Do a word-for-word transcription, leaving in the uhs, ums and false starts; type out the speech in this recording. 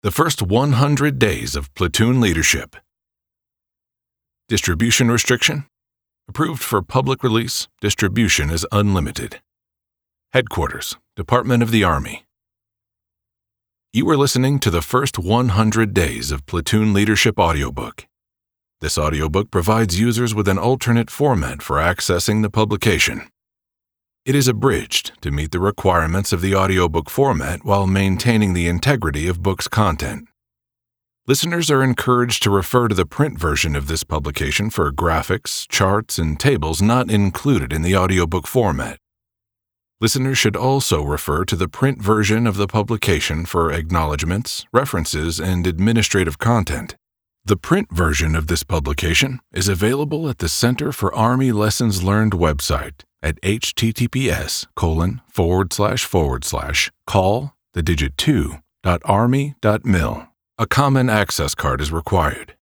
The First one hundred Days of Platoon Leadership. Distribution restriction. Approved for public release. Distribution is unlimited. Headquarters, Department of the Army. You are listening to the First one hundred Days of Platoon Leadership audiobook. This audiobook provides users with an alternate format for accessing the publication. It is abridged to meet the requirements of the audiobook format while maintaining the integrity of book's content. Listeners are encouraged to refer to the print version of this publication for graphics, charts, and tables not included in the audiobook format. Listeners should also refer to the print version of the publication for acknowledgments, references, and administrative content. The print version of this publication is available at the Center for Army Lessons Learned website at https colon forward slash forward slash call the digit two dot army dot mil. A common access card is required.